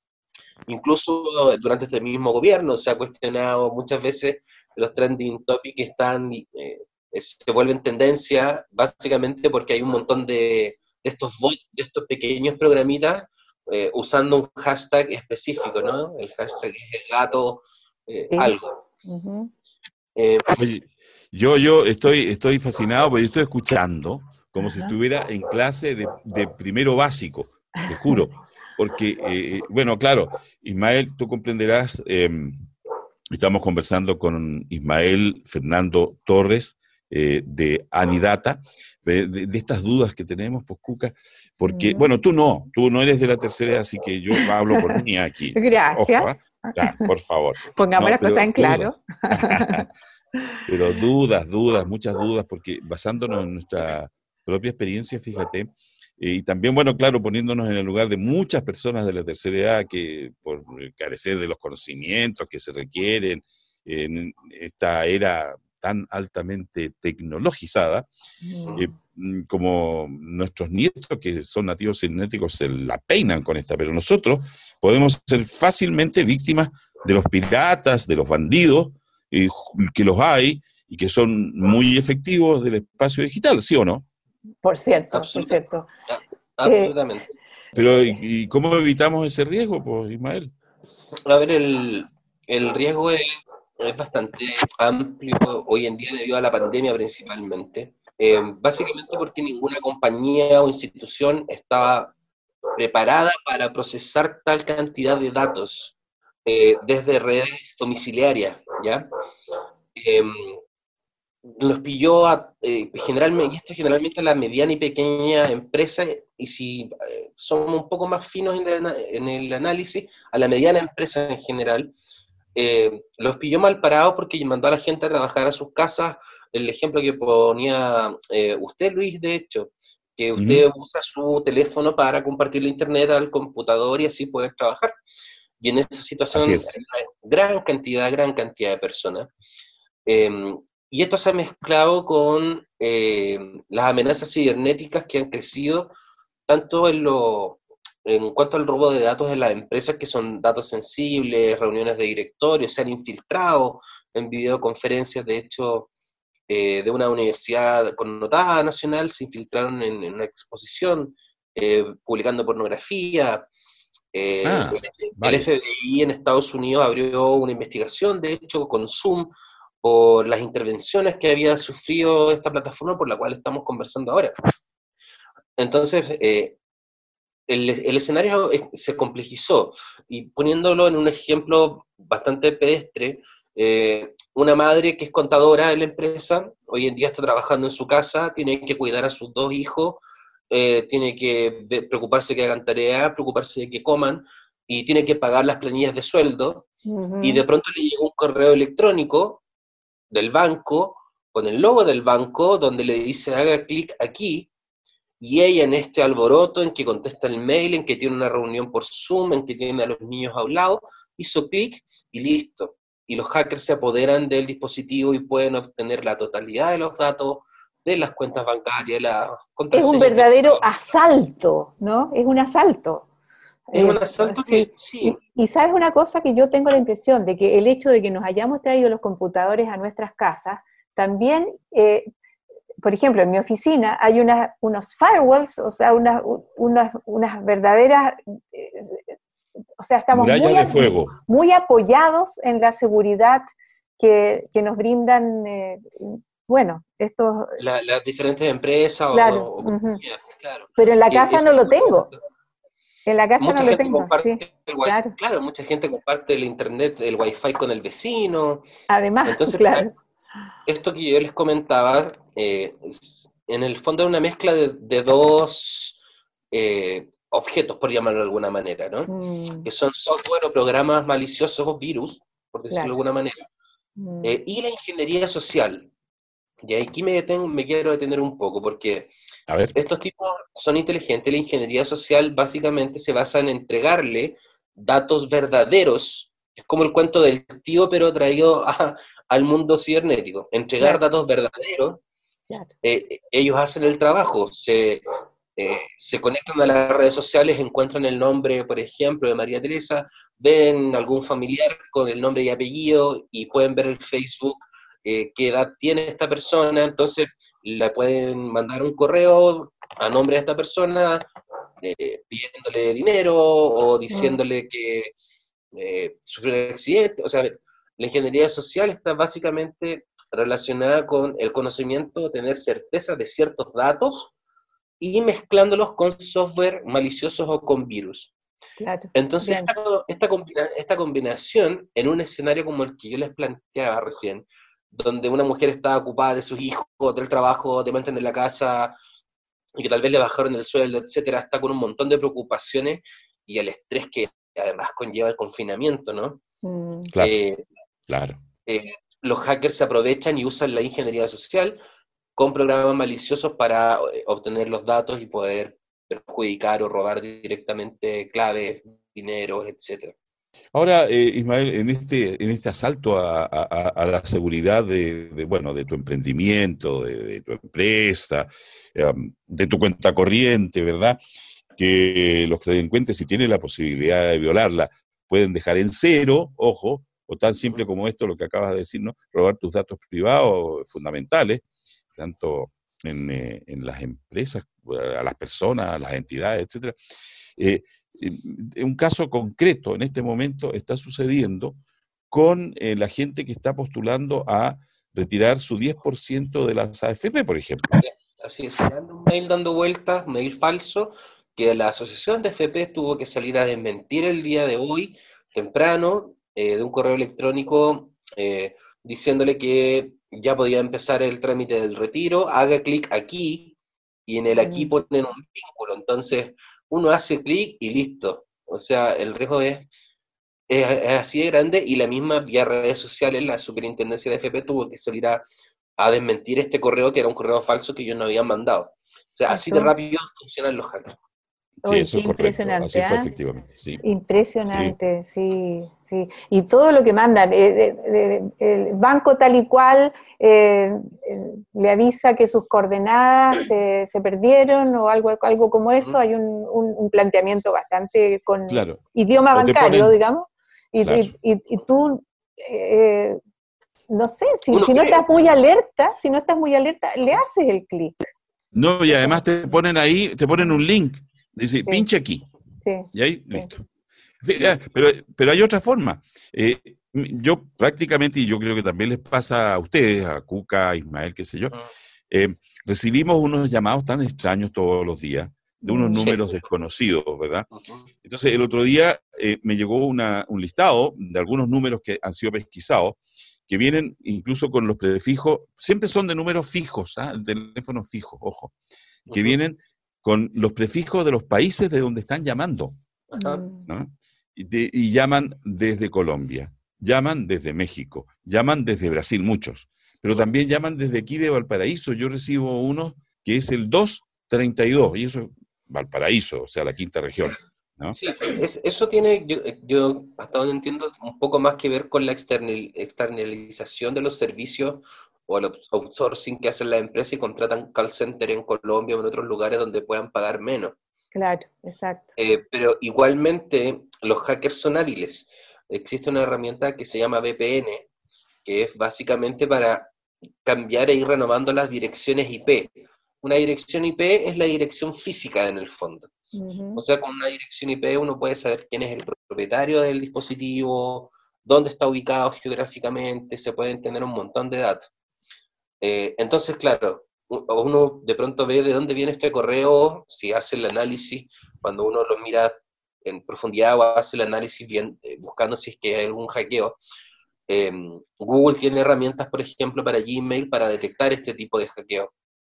incluso durante este mismo gobierno se ha cuestionado muchas veces. Los trending topics están, eh, se vuelven tendencia básicamente porque hay un montón de, de estos bots, de estos pequeños programitas, eh, usando un hashtag específico, ¿no? El hashtag es el gato, eh, Sí. algo. Ujú. Eh, oye, yo, yo estoy, estoy fascinado porque yo estoy escuchando como si Ajá. estuviera en clase de, de primero básico, te juro. Porque, eh, bueno, claro, Ismael, tú comprenderás, eh, estamos conversando con Ismael Fernando Torres, eh, de Anidata, de, de, de estas dudas que tenemos, pues, Cuca, porque, Ujú. bueno, tú no, tú no eres de la tercera edad, así que yo hablo por mí aquí. Gracias. Ojo, ¿eh? Ya, por favor. Pongamos No, las pero cosas en claro. dudas. Pero dudas, dudas, muchas dudas, porque basándonos en nuestra propia experiencia, fíjate, eh, y también, bueno, claro, poniéndonos en el lugar de muchas personas de la tercera edad que, por carecer de los conocimientos que se requieren en esta era tan altamente tecnologizada, eh, como nuestros nietos que son nativos cibernéticos se la peinan con esta, pero nosotros podemos ser fácilmente víctimas de los piratas, de los bandidos, eh, que los hay y que son muy efectivos del espacio digital, ¿sí o no? Por cierto, Absoluta, por cierto. absolutamente. Eh, Pero, ¿y, y cómo evitamos ese riesgo, pues, Ismael? A ver, el, el riesgo es, es bastante amplio hoy en día debido a la pandemia principalmente. Eh, básicamente porque ninguna compañía o institución estaba preparada para procesar tal cantidad de datos eh, desde redes domiciliarias, ¿ya? Eh, nos pilló a, eh, generalmente, y esto generalmente a la mediana y pequeña empresa, y si eh, somos un poco más finos en el, en el análisis, a la mediana empresa en general, eh, los pilló mal parados porque mandó a la gente a trabajar a sus casas. El ejemplo que ponía eh, usted, Luis, de hecho, que usted uh-huh. usa su teléfono para compartir la internet al computador y así poder trabajar. Y en esa situación, gran cantidad, gran cantidad de personas. Eh, y esto se ha mezclado con eh, las amenazas cibernéticas que han crecido tanto en, lo, en cuanto al robo de datos de las empresas, que son datos sensibles, reuniones de directorio, se han infiltrado en videoconferencias. De hecho, eh, de una universidad connotada nacional, se infiltraron en, en una exposición eh, publicando pornografía. Eh, Ah, el, el vaya. F B I en Estados Unidos abrió una investigación, de hecho, con Zoom, por las intervenciones que había sufrido esta plataforma por la cual estamos conversando ahora. Entonces, eh, el, el escenario se complejizó, y poniéndolo en un ejemplo bastante pedestre, eh, una madre que es contadora de la empresa, hoy en día está trabajando en su casa, tiene que cuidar a sus dos hijos, eh, tiene que de, preocuparse que hagan tarea, preocuparse de que coman, y tiene que pagar las planillas de sueldo, uh-huh. Y de pronto le llega un correo electrónico del banco, con el logo del banco, donde le dice haga clic aquí, y ella en este alboroto, en que contesta el mail, en que tiene una reunión por Zoom, en que tiene a los niños a un lado, hizo clic y listo. Y los hackers se apoderan del dispositivo y pueden obtener la totalidad de los datos de las cuentas bancarias, la contraseña. Es un verdadero asalto, ¿no? Es un asalto. Es un asalto eh, que, sí. Y, y sabes una cosa, que yo tengo la impresión de que el hecho de que nos hayamos traído los computadores a nuestras casas, también... Eh, por ejemplo, en mi oficina hay una, unos firewalls, o sea, unas, unas, unas verdaderas, eh, o sea, estamos muy, de fuego. muy apoyados en la seguridad que, que nos brindan, eh, bueno, estos... La, las diferentes empresas, claro, o, o uh-huh. claro. Pero en la casa no lo tengo. En la casa mucha no lo gente tengo, comparte sí, el wifi, claro. claro, mucha gente comparte el internet, el wifi con el vecino. Además, entonces, claro. Esto que yo les comentaba, eh, en el fondo es una mezcla de, de dos eh, objetos, por llamarlo de alguna manera, ¿no? Mm. Que son software o programas maliciosos o virus, por decirlo claro. de alguna manera, mm. eh, y la ingeniería social. Y aquí me, detengo, me quiero detener un poco, porque A ver. estos tipos son inteligentes. La ingeniería social básicamente se basa en entregarle datos verdaderos, es como el cuento del tío, pero traído a... al mundo cibernético, entregar claro. datos verdaderos, claro. eh, ellos hacen el trabajo, se, eh, se conectan a las redes sociales, encuentran el nombre, por ejemplo, de María Teresa, ven algún familiar con el nombre y apellido, y pueden ver el Facebook, eh, qué edad tiene esta persona, entonces le pueden mandar un correo a nombre de esta persona, eh, pidiéndole dinero, o diciéndole mm. que eh, sufrió un accidente, o sea, la ingeniería social está básicamente relacionada con el conocimiento, tener certeza de ciertos datos y mezclándolos con software maliciosos o con virus. Claro, Entonces, esta, esta, combina, esta combinación, en un escenario como el que yo les planteaba recién, donde una mujer está ocupada de sus hijos, del trabajo, de mantener la casa, y que tal vez le bajaron el sueldo, etcétera, está con un montón de preocupaciones y el estrés que además conlleva el confinamiento, ¿no? Mm. Claro. Eh, Claro. Eh, los hackers se aprovechan y usan la ingeniería social con programas maliciosos para eh, obtener los datos y poder perjudicar o robar directamente claves, dinero, etcétera. Ahora, eh, Ismael, en este, en este asalto a, a, a la seguridad de, de, bueno, de tu emprendimiento, de, de tu empresa, um, de tu cuenta corriente, ¿verdad? Que los delincuentes, si tienen la posibilidad de violarla, pueden dejar en cero, ojo, o tan simple como esto, lo que acabas de decir, ¿no? Robar tus datos privados fundamentales, tanto en, eh, en las empresas, a las personas, a las entidades, etcétera. Eh, eh, un caso concreto en este momento está sucediendo con eh, la gente que está postulando a retirar su diez por ciento de las A F P, por ejemplo. Así es, un mail dando vueltas, mail falso, que la asociación de A F P tuvo que salir a desmentir el día de hoy, temprano, Eh, de un correo electrónico eh, diciéndole que ya podía empezar el trámite del retiro, haga clic aquí, y en el aquí ponen un vínculo, entonces uno hace clic y listo, o sea, el riesgo es, es, es así de grande, y la misma vía redes sociales, la superintendencia de A F P tuvo que salir a, a desmentir este correo, que era un correo falso que ellos no habían mandado, o sea, así de rápido funcionan los hackers. Sí, Oye, eso qué es correcto. Así impresionante, fue ¿ah? efectivamente, sí. Impresionante, sí, sí. Y todo lo que mandan, eh, de- de- el banco tal y cual eh, eh, le avisa que sus coordenadas se, se perdieron o algo, algo como eso, Ujú. hay un, un- un planteamiento bastante con Claro. idioma O te bancario, ponen, digamos, y, claro. y- y- y tú, eh, no sé, si, Uno si no cree. estás muy alerta, si no estás muy alerta, le haces el clic. No, y además te ponen ahí, te ponen un link. Dice, Sí, pinche aquí. sí, Y ahí, sí. listo. Fí- eh, Pero, pero hay otra forma. Eh, yo prácticamente, y yo creo que también les pasa a ustedes, a Cuca, a Ismael, qué sé yo, Mm, eh, recibimos unos llamados tan extraños todos los días, de unos Mm, Sí. números desconocidos, ¿verdad? Ujú. Entonces, el otro día eh, me llegó una, un listado de algunos números que han sido pesquisados, que vienen incluso con los prefijos, siempre son de números fijos, ¿ah? Teléfonos fijos, ojo, que Ujú. vienen con los prefijos de los países de donde están llamando, Ajá. mm. ¿no? Y, te- y llaman desde Colombia, llaman desde México, llaman desde Brasil, muchos, pero Mm. también llaman desde aquí de Valparaíso. Yo recibo uno que es el doscientos treinta y dos, y eso es Valparaíso, o sea, la quinta región, ¿no? Sí, es- eso tiene, yo, yo hasta donde entiendo, un poco más que ver con la external- externalización de los servicios o el out- outsourcing que hacen las empresas y contratan call center en Colombia o en otros lugares donde puedan pagar menos. Claro, exacto. Eh, pero igualmente los hackers son hábiles. Existe una herramienta que se llama V P N, que es básicamente para cambiar e ir renovando las direcciones I P. Una dirección I P es la dirección física en el fondo. Ujú. O sea, con una dirección I P uno puede saber quién es el propietario del dispositivo, dónde está ubicado geográficamente, se pueden tener un montón de datos. Eh, entonces, claro, u- uno de pronto ve de dónde viene este correo, si hace el análisis, cuando uno lo mira en profundidad o hace el análisis bien, eh, buscando si es que hay algún hackeo. Eh, Google tiene herramientas, por ejemplo, para Gmail para detectar este tipo de hackeo.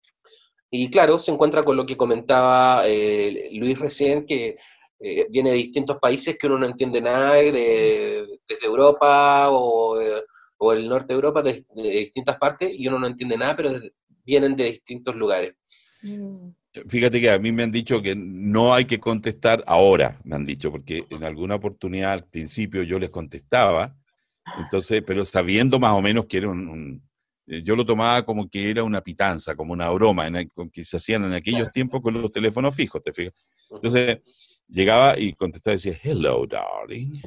Y claro, se encuentra con lo que comentaba eh, Luis recién, que eh, viene de distintos países que uno no entiende nada, de, desde Europa o, eh, o el norte de Europa, de, de distintas partes, y uno no entiende nada, pero de- vienen de distintos lugares. Mm. Fíjate que a mí me han dicho que no hay que contestar ahora, me han dicho, porque en alguna oportunidad al principio yo les contestaba, entonces, pero sabiendo más o menos que era un, un- eh, yo lo tomaba como que era una pitanza, como una broma, en el- con que se hacían en aquellos tiempos con los teléfonos fijos, ¿te fijas? Ujú. Entonces, llegaba y contestaba y decía, hello, darling.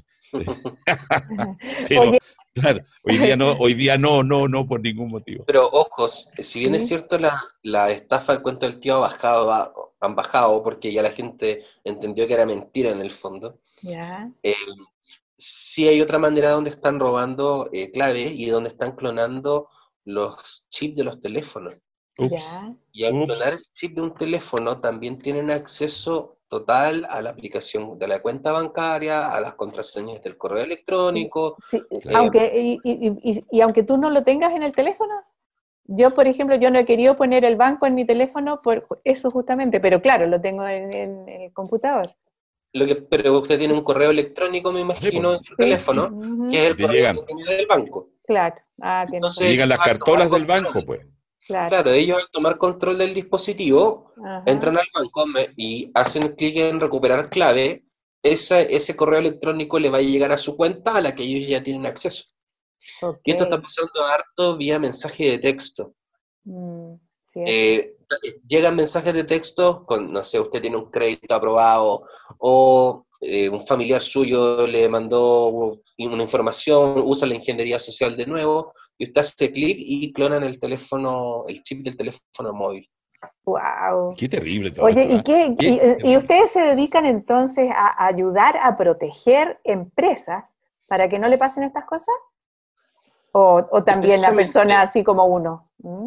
Pero, Oye, claro, hoy día no, hoy día no, no, no, por ningún motivo. Pero ojos, si bien es sí, cierto la, la estafa del cuento del tío ha bajado, ha- han bajado porque ya la gente entendió que era mentira en el fondo, ya, eh, sí hay otra manera donde están robando eh, claves y donde están clonando los chips de los teléfonos. Ups, ya. Y al clonar ups. el chip de un teléfono también tienen acceso total a la aplicación de la cuenta bancaria, a las contraseñas del correo electrónico. Sí, Claro. eh, aunque, y, y- y- y aunque tú no lo tengas en el teléfono, yo, por ejemplo, yo no he querido poner el banco en mi teléfono por eso justamente, pero claro, lo tengo en, en el computador. Lo que, pero usted tiene un correo electrónico, me Sí, pues, imagino, en su Sí, teléfono, ujú, que es y el te correo llegan, que tiene del banco. claro, ah, tienes te Entonces, razón, llegan las ellos al tomar cartolas del banco, control, pues. claro, claro, ellos al tomar control del dispositivo, ajá, entran al banco me- y hacen clic en recuperar clave, esa- ese correo electrónico le va a llegar a su cuenta a la que ellos ya tienen acceso. ok, Y esto está pasando harto vía mensaje de texto. mm, cierto, Eh, llegan mensajes de texto con, no sé, usted tiene un crédito aprobado o eh, un familiar suyo le mandó una información, usa la ingeniería social de nuevo y usted hace clic y clonan el teléfono, el chip del teléfono móvil. wow. Qué terrible todo Oye, esto, ¿y ¿eh? qué, Qué y, y terrible. ustedes se dedican entonces a ayudar a proteger empresas para que no le pasen estas cosas? ¿O, o Y también a precisamente, personas así como uno? ¿Mm?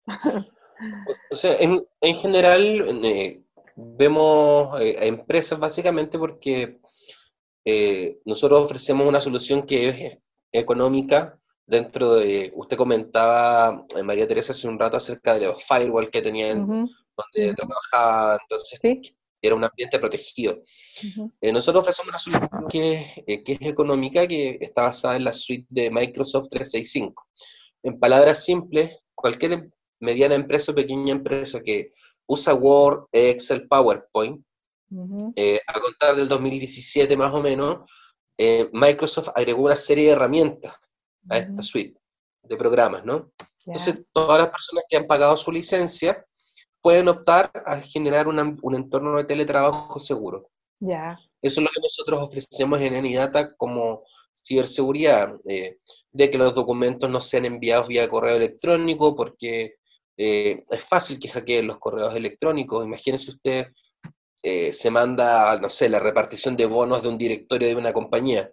o sea, en, en general eh, vemos eh, a empresas básicamente porque eh, nosotros ofrecemos una solución que es económica dentro de, usted comentaba, eh, María Teresa, hace un rato acerca de los firewall que tenían Ujú, donde ujú, trabajaba, entonces sí, era un ambiente protegido. ujú, Eh, nosotros ofrecemos una solución que es, eh, que es económica, que está basada en la suite de Microsoft trescientos sesenta y cinco. En palabras simples, cualquier mediana empresa o pequeña empresa que usa Word, Excel, PowerPoint, Ujú. Eh, a contar del dos mil diecisiete más o menos, eh, Microsoft agregó una serie de herramientas a esta Ujú. suite de programas, ¿no? Entonces, Ya, todas las personas que han pagado su licencia pueden optar a generar una- un entorno de teletrabajo seguro. ya. Eso es lo que nosotros ofrecemos en AnyData como ciberseguridad, eh, de que los documentos no sean enviados vía correo electrónico, porque eh, es fácil que hackeen los correos electrónicos. Imagínense usted, eh, se manda, no sé, la repartición de bonos de un directorio de una compañía,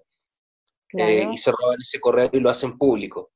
eh, y Claro, se roban ese correo y lo hacen público,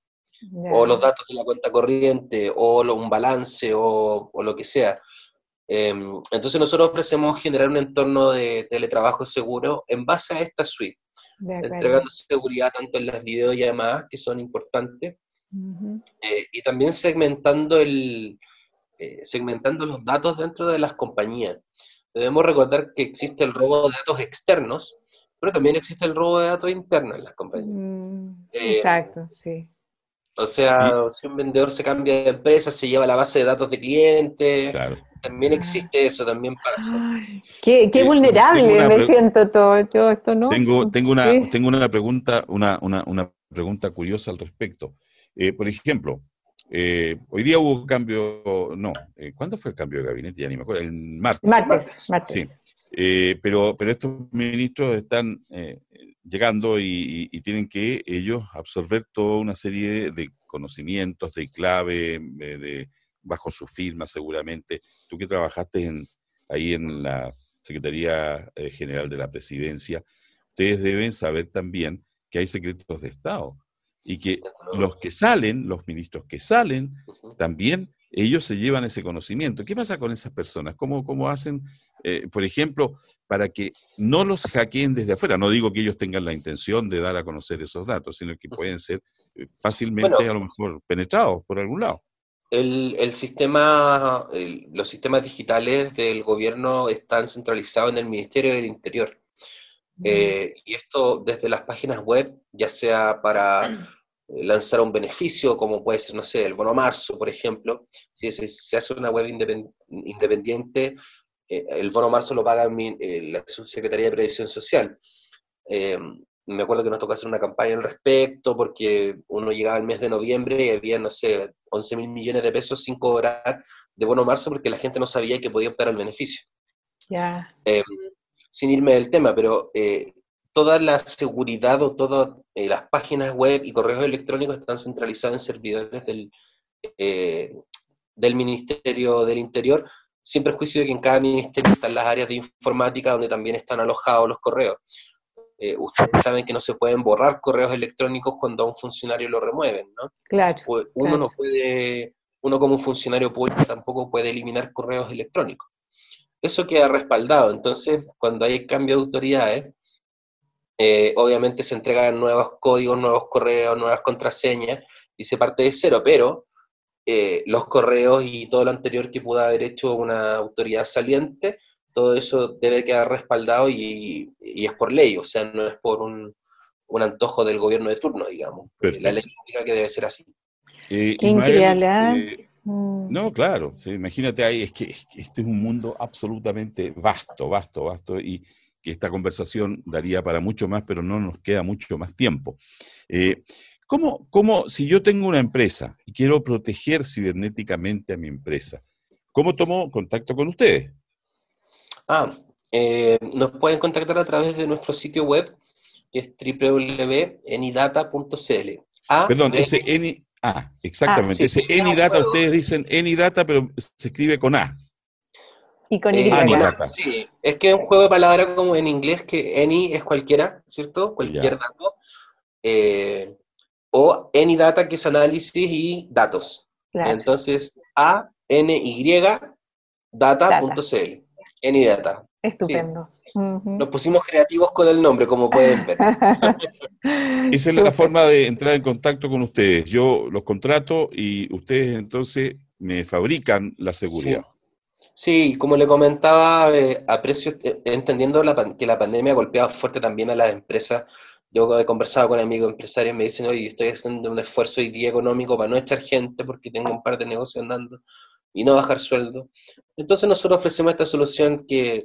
o los ya. datos de la cuenta corriente, o lo- un balance, o, o lo que sea. Eh, entonces nosotros ofrecemos generar un entorno de teletrabajo seguro en base a esta suite, De entregando acuerdo. seguridad tanto en las videollamadas, que son importantes, Ujú. eh, y también segmentando, el, eh, segmentando los datos dentro de las compañías. Debemos recordar que existe el robo de datos externos, pero también existe el robo de datos internos en las compañías. Mm, Eh, exacto, sí. o Y, sea, si un vendedor se cambia de empresa, se lleva la base de datos de clientes, claro. también Ah, existe eso, también pasa. ay, qué, qué Eh, tengo vulnerable una, me pre- siento todo, todo esto, ¿no? tengo, tengo una, Sí. tengo una pregunta, una, una, una pregunta curiosa al respecto. Eh, por ejemplo, eh, hoy día hubo cambio, no, eh, ¿cuándo fue el cambio de gabinete? Ya ni me acuerdo, el martes. El Martes, martes. Sí, martes. eh, pero, pero estos ministros están eh, llegando y, y tienen que ellos absorber toda una serie de conocimientos, de clave, eh, de, bajo su firma seguramente. Tú que trabajaste en, ahí en la Secretaría eh, General de la Presidencia, ustedes deben saber también que hay secretos de Estado y que los que salen, los ministros que salen, Ujú. también ellos se llevan ese conocimiento. ¿Qué pasa con esas personas? ¿Cómo, cómo hacen, eh, por ejemplo, para que no los hackeen desde afuera? No digo que ellos tengan la intención de dar a conocer esos datos, sino que pueden ser eh, fácilmente Bueno, a lo mejor penetrados por algún lado. el, el sistema, el- los sistemas digitales del gobierno están centralizados en el Ministerio del Interior. Mm, Eh, y esto desde las páginas web, ya sea para eh, lanzar un beneficio, como puede ser, no sé, el bono marzo, por ejemplo. Si se, se hace una web independ- independiente, eh, el bono marzo lo paga mi- eh, la Subsecretaría de Previsión Social. Eh, Me acuerdo que nos tocó hacer una campaña al respecto, porque uno llegaba al mes de noviembre y había, no sé, once mil millones de pesos sin cobrar de bono marzo, porque la gente no sabía que podía optar al beneficio. ya, Eh, Sin irme del tema, pero eh, toda la seguridad o todas eh, las páginas web y correos electrónicos están centralizados en servidores del, eh, del Ministerio del Interior, sin perjuicio de que en cada ministerio están las áreas de informática donde también están alojados los correos. Eh, ustedes saben que no se pueden borrar correos electrónicos cuando a un funcionario lo remueven, ¿no? claro, Pues uno claro. no puede, uno como un funcionario público tampoco puede eliminar correos electrónicos. Eso queda respaldado. Entonces, cuando hay cambio de autoridades, eh, obviamente se entregan nuevos códigos, nuevos correos, nuevas contraseñas, y se parte de cero, pero eh, los correos y todo lo anterior que pueda haber hecho una autoridad saliente, todo eso debe quedar respaldado, y, y es por ley, o sea, no es por un, un antojo del gobierno de turno, digamos. Eh, la ley Perfecto. indica que debe ser así. Eh, Qué Ismael, increíble, ¿eh? eh, Mm, no, claro, sí, imagínate ahí, es que, es que este es un mundo absolutamente vasto, vasto, vasto, y que esta conversación daría para mucho más, pero no nos queda mucho más tiempo. Eh, ¿cómo, cómo, si yo tengo una empresa y quiero proteger cibernéticamente a mi empresa, cómo tomo contacto con ustedes? Ah, eh, nos pueden contactar a través de nuestro sitio web, que es w w w punto enidata punto c l. A, Perdón, D, ese Eni, ah, ah, exactamente, sí, ese es un Enidata, juego. ustedes dicen Enidata, pero se escribe con A, y con Y. Eh, con A, Anidata, sí, es que es un juego de palabras como en inglés, que any es cualquiera, ¿cierto? Cualquier ya, dato. Eh, o Enidata, que es análisis y datos. Claro, Entonces, A, N, Y, data punto data. c l. Enidata. Sí, Estupendo. nos Ujú. pusimos creativos con el nombre, como pueden ver. esa es la Súper. forma de entrar en contacto con ustedes. Yo los contrato y ustedes entonces me fabrican la Sí. seguridad. Sí, como le comentaba, eh, aprecio, eh, entendiendo la pan- que la pandemia ha golpeado fuerte también a las empresas. Yo he conversado con amigos empresarios, me dicen, oye, estoy haciendo un esfuerzo hoy día económico para no echar gente porque tengo un par de negocios andando y no bajar sueldo. Entonces nosotros ofrecemos esta solución que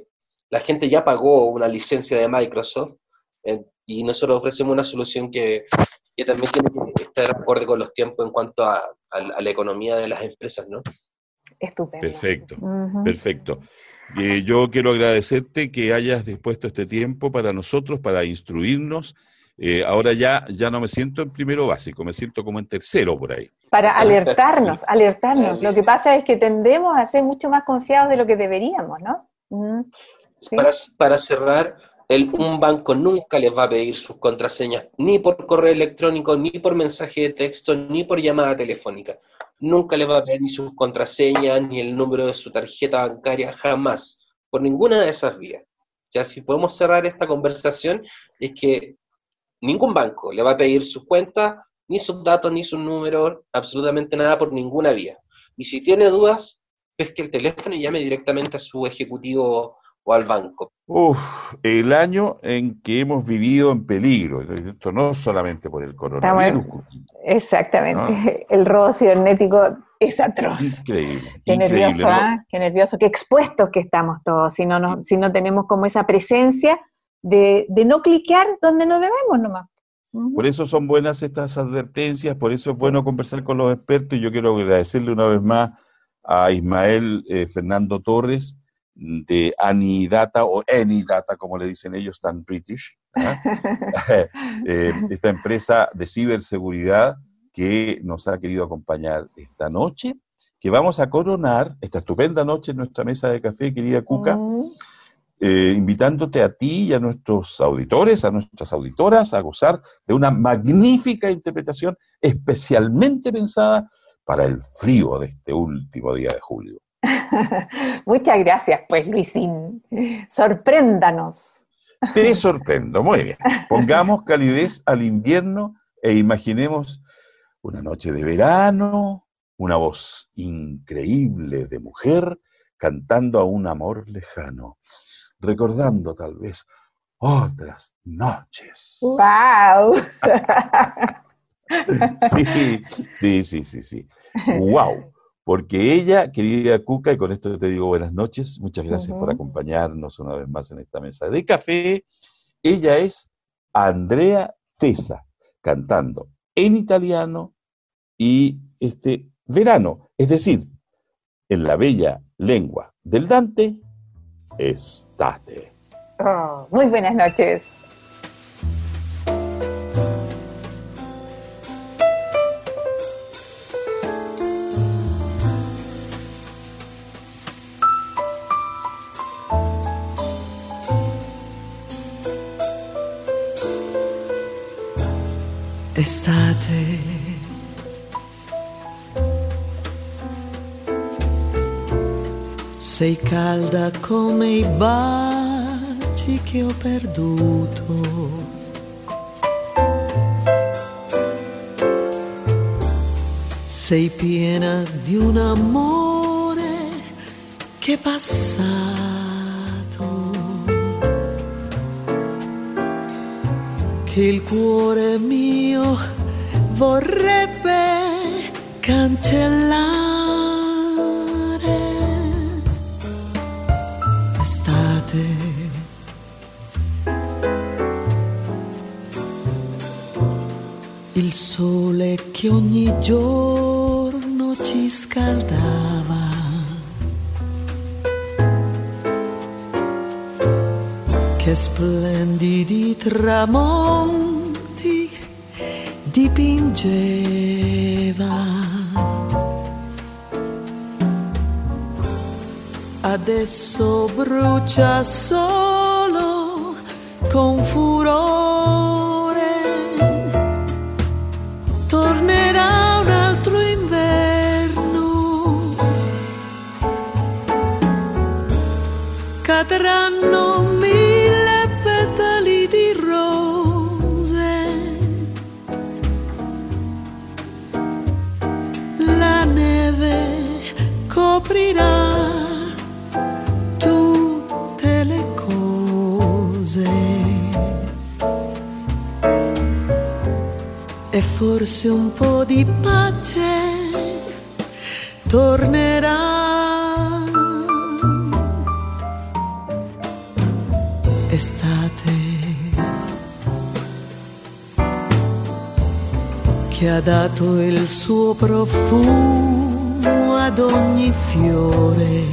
la gente ya pagó una licencia de Microsoft, eh, y nosotros ofrecemos una solución que, que también tiene que estar acorde con los tiempos en cuanto a, a, a la economía de las empresas, ¿no? Estupendo. Perfecto, Uh-huh. perfecto. Eh, yo quiero agradecerte que hayas dispuesto este tiempo para nosotros, para instruirnos. Eh, ahora ya, ya no me siento en primero básico, me siento como en tercero por ahí. Para alertarnos, alertarnos. Lo que pasa es que tendemos a ser mucho más confiados de lo que deberíamos, ¿no? Uh-huh. ¿Sí? Para, para cerrar, el, un banco nunca les va a pedir sus contraseñas, ni por correo electrónico, ni por mensaje de texto, ni por llamada telefónica. Nunca les va a pedir ni sus contraseñas, ni el número de su tarjeta bancaria, jamás, por ninguna de esas vías. Ya, si podemos cerrar esta conversación, es que ningún banco le va a pedir sus cuentas, ni sus datos, ni sus números, absolutamente nada por ninguna vía. Y si tiene dudas, pesque el teléfono y llame directamente a su ejecutivo o al banco. Uf, el año en que hemos vivido en peligro, esto no solamente por el coronavirus. Exactamente, ¿no? El robo cibernético es atroz. Increíble. Qué increíble, nervioso, ¿no? ¿eh? Qué nervioso, qué expuestos que estamos todos, si no, no, si no tenemos como esa presencia de, de no cliquear donde no debemos nomás. Uh-huh. Por eso son buenas estas advertencias, por eso es bueno conversar con los expertos, y yo quiero agradecerle una vez más a Ismael eh, Fernando Torres, de Anidata, o Anidata, como le dicen ellos, tan british, ¿eh? eh, esta empresa de ciberseguridad que nos ha querido acompañar esta noche, que vamos a coronar esta estupenda noche en nuestra mesa de café, querida Cuca, uh-huh. eh, invitándote a ti y a nuestros auditores, a nuestras auditoras, a gozar de una magnífica interpretación especialmente pensada para el frío de este último día de julio. Muchas gracias, pues, Luisín. Sorpréndanos. Te sorprendo, muy bien. Pongamos calidez al invierno e imaginemos una noche de verano, una voz increíble de mujer cantando a un amor lejano, recordando tal vez otras noches. ¡Wow! Sí, sí, sí, sí, sí. ¡Wow! Porque ella, querida Cuca, y con esto te digo buenas noches, muchas gracias uh-huh. por acompañarnos una vez más en esta mesa de café. Ella es Andrea Tesa, cantando en italiano y este verano, es decir, en la bella lengua del Dante, estate. Oh, muy buenas noches. Estate, sei calda come i baci che ho perduto, sei piena di un amore che è passato, che il cuore mio vorrebbe cancellare. Estate, il sole che ogni giorno ci scaldava, che splendidi tramonti dipingeva. Adesso brucia solo con furore, tornerà un altro inverno, cadranno mille petali di rose, la neve coprirà tutte le cose e forse un po' di pace tornerà. L'estate che ha dato il suo profumo ad ogni fiore,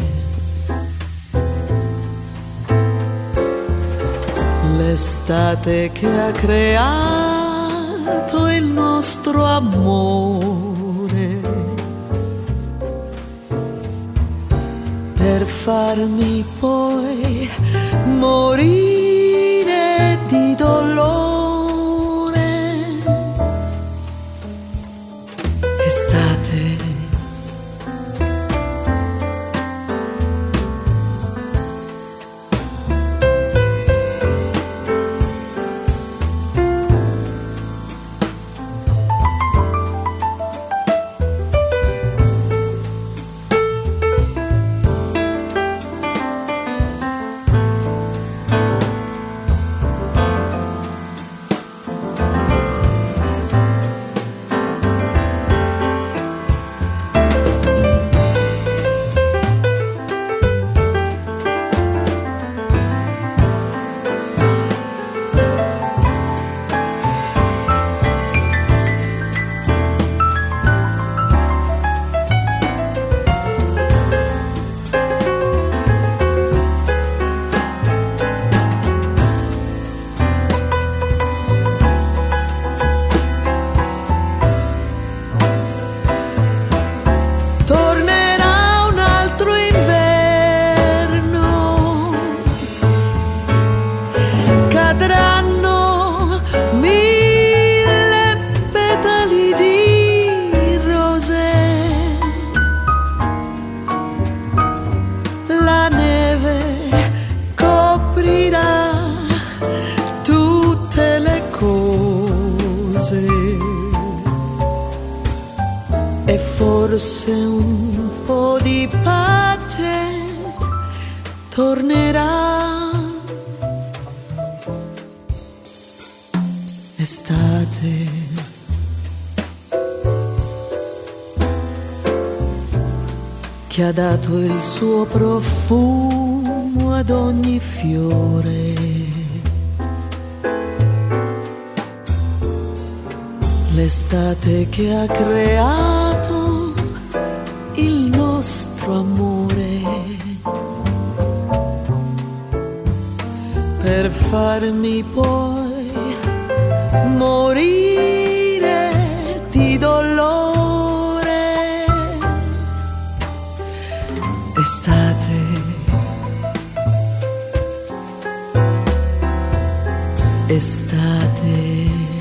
l'estate che ha creato il nostro amore, per farmi poi morire di dolore. Estate forse un po' di pace tornerà. Estate che ha dato il suo profumo ad ogni fiore, l'estate che ha creato il nostro amore, per farmi poi morire di dolore. Estate estate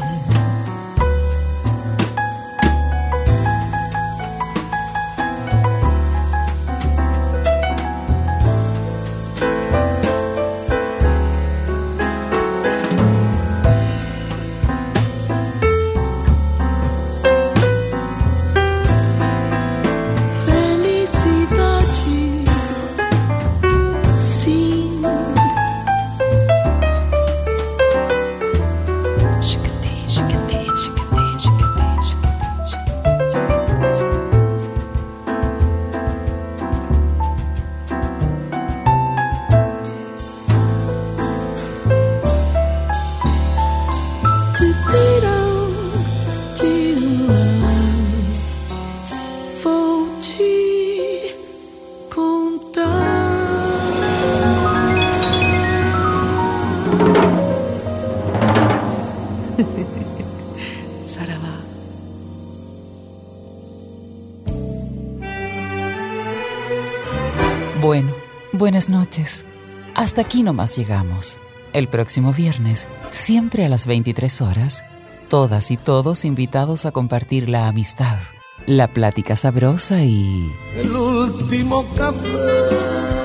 Bueno, buenas noches. Hasta aquí nomás llegamos. El próximo viernes, siempre a las veintitrés horas, todas y todos invitados a compartir la amistad, la plática sabrosa y... el último café.